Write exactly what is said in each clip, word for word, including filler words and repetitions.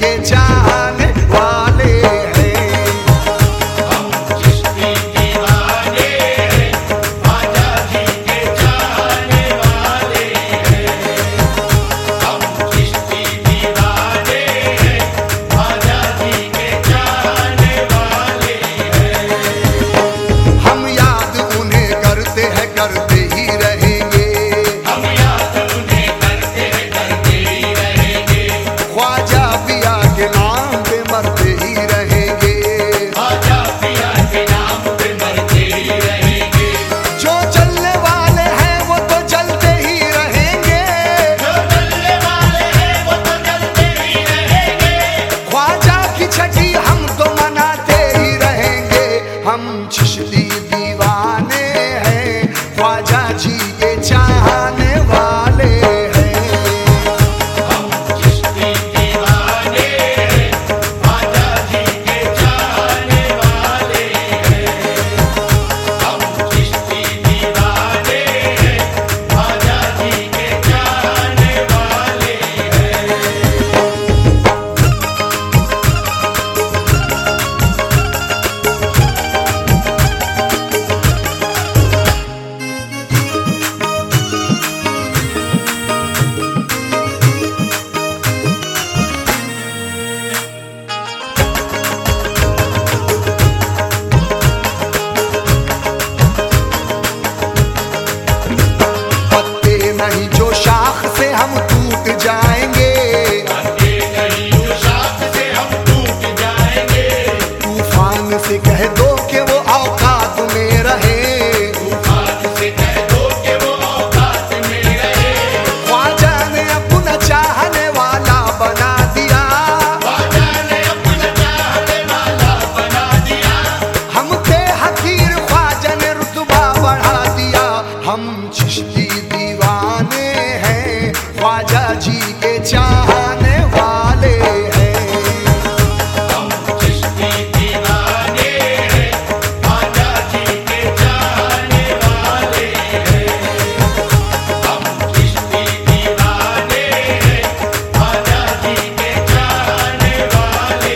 के चाहने वाले हैं। हम चिश्ती दीवाने हैं, ख्वाजा जी के चाहने वाले हैं। हम चिश्ती दीवाने हैं, ख्वाजा जी के चाहने वाले हैं। हम याद उन्हें करते हैं, करते ही रहेंगे। हम याद उन्हें करते हैं, करते ही रहेंगे। ख्वाजा पिया के नाम पे मरते ही रहेंगे। ख्वाजा पिया के नाम पे मरते ही रहेंगे। जो चलने वाले हैं वो तो चलते ही रहेंगे। जो चलने वाले हैं वो तो चलते ही रहेंगे। ख्वाजा की छठी हम तो मनाते ही रहेंगे। हम चिश्ती दीवाने हैं, ख्वाजा जी के चाहने वाले हैं। हम चिश्ती दीवाने हैं, ख्वाजा जी के चाहने वाले हैं। हम चिश्ती दीवाने हैं, ख्वाजा जी के चाहने वाले हैं। पत्ते नहीं जो शाख से हम टूट जाएंगे। पत्ते नहीं जो शाख से हम टूट जाएंगे। तूफान से कह दो कि वो औकात में रहे। तूफान से कह दो कि वो औकात में रहे। ख्वाजा ने अपना चाहने वाला बना दिया। ख्वाजा ने अपना चाहने वाला बना दिया। हम थे हकीर, ख्वाजा ने रुतबा बढ़ा दिया। हम चिश्ती दीवाने हैं, ख्वाजा जी के चाहने वाले हैं। हम चिश्ती दीवाने हैं, ख्वाजा जी के चाहने वाले हैं। हम चिश्ती दीवाने हैं, ख्वाजा जी के चाहने वाले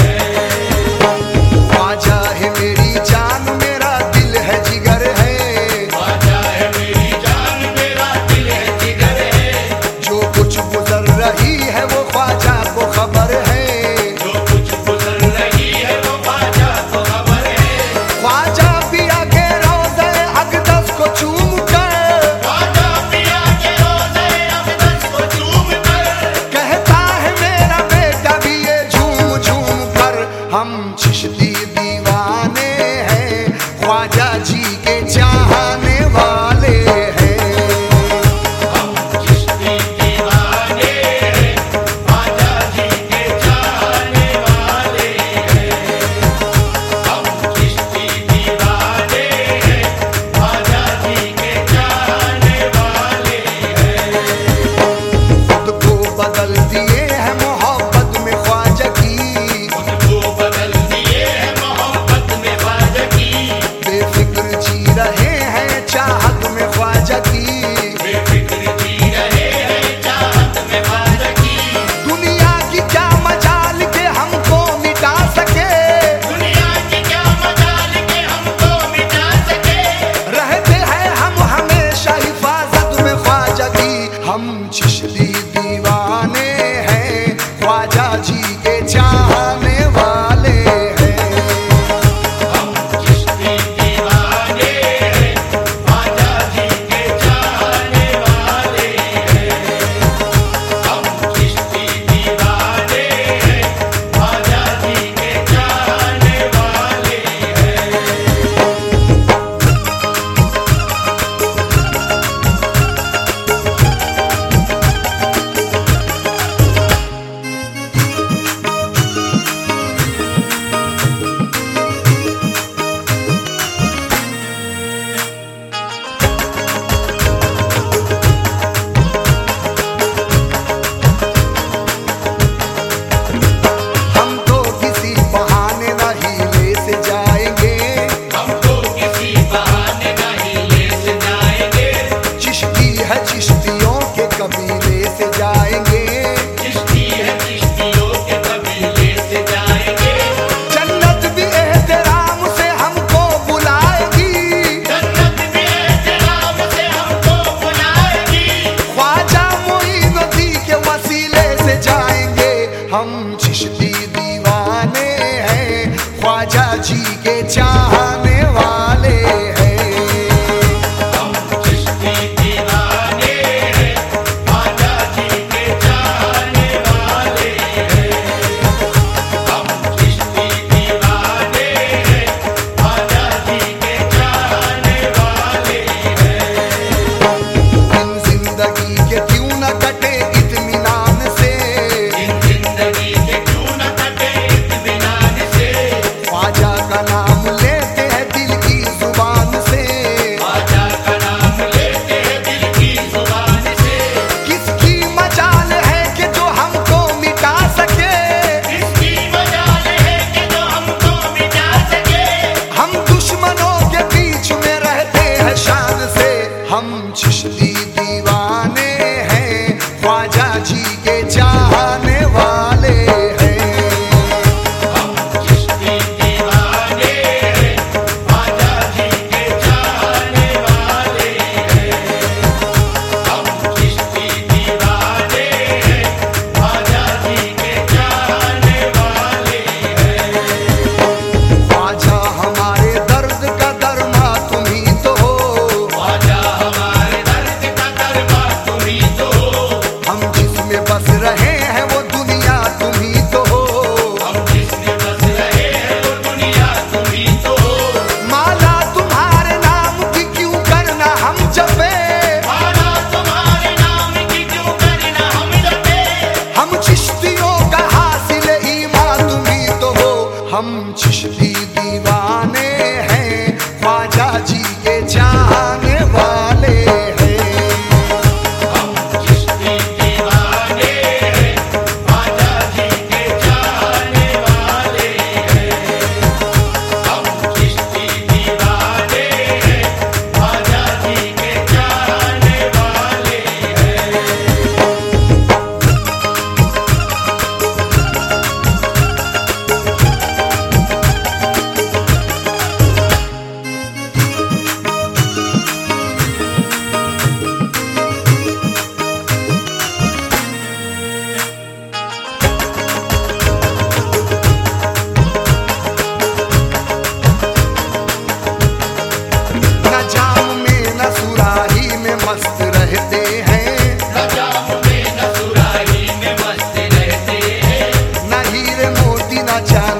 हैं। ख्वाजा है मेरी जान, मेरा दिल है, जिगर है। ख्वाजा है मेरी जान, मेरा दिल है, जिगर है। जो कुछ गुजर रही है वो ख्वाजा को खबर है। जो कुछ गुजर रही है वो ख्वाजा को खबर है। ख्वाजा पिया के रोज़े अक़दस को चूम कर ख्वाजा पिया के रोज़े अक़दस को चूम कर कहता है मेरा बेटा भी ये झूम झूम कर। हम चिश्ती दीवाने हैं, ख्वाजा जी के चाहने वाले हैं। हम चिश्ती दीवाने हैं, ख्वाजा जी के चाहने वाले हैं। हम चिश्ती दीवाने हैं, ख्वाजा जी के चाहने वाले हैं। खुद को बदल दिए हैं मोहब्बत में ख्वाजा की। उनको बदल दिए हैं मोहब्बत में ख्वाजा की। बेफिक्र जी रहे हैं चाहत में ख्वाजा की। बेफिक्र जी रहे हैं चाहत में ख्वाजा की। दुनिया की क्या मजाल के हमको मिटा सके। दुनिया की क्या मजाल के हमको मिटा सके। रहते हैं हम हमेशा हिफाजत में ख्वाजा की। हम चिश्ती दीवाने हैं, ख्वाजा जी के चाहने वाले हैं। हम चिश्ती दीवाने हैं, ख्वाजा जी के चाहने वाले हैं। हम चिश्ती दीवाने हैं, ख्वाजा जी के चाहने वाले हैं। हम चिश्ती दीवाने हैं, ख्वाजा जी के चाहने वाले हैं। हम चिश्ती दीवाने हैं, ख्वाजा जी के चाहने वाले हैं। हम चिश्ती दीवाने हैं, ख्वाजा जी के चाहने वाले हैं। इन जिंदगी के क्यों न कटे इत्मीनान से, इन जिंदगी के क्यों न कटे इत्मीनान से। ख्वाजा का नाम लेते हैं दिल की जुबान से। ख्वाजा का नाम लेते हैं दिल की जुबान से। किसकी मजाल है कि जो हमको मिटा सके, इसकी मजाल है कि जो हमको मिटा सके। हम दुश्मनों के बीच में रहते हैं शान से। हम चिश्ती दीवाने हैं, ख्वाजा जी के चाहने वाले हैं। हम चिश्ती दीवाने हैं, ख्वाजा जी के चाहने वाले हैं। हम चिश्ती दीवाने हैं, ख्वाजा जी के चाहने वाले हैं। ख्वाजा हमारे दर्द का दरमा तुम ही तो हो, ख्वाजा हमारे दर्द का दरमा तुम ही तो हो। हम जिसमें बस रहे हैं वो दुनिया तुम ही तो हो। हम जिसमें बस रहे हैं वो दुनिया तुम ही तो हो। माला तुम्हारे नाम की क्यों करना हम जपे, माला तुम्हारे नाम की क्यों करना हम जपे। हम चिश्तियों का हासिल ईमान तुम ही तो हो। हम चिश्ती दीवाने हैं, ख्वाजा जी के चाहने वाले हैं। हम चिश्ती दीवाने हैं, ख्वाजा जी के चाहने वाले हैं। हम चिश्ती दीवाने हैं, ख्वाजा जी के चाहने वाले हैं। न जाम में न सुराही में मस्त रहते हैं, न जाम में न सुराही में मस्त रहते हैं। न हीरे मोती न चांदी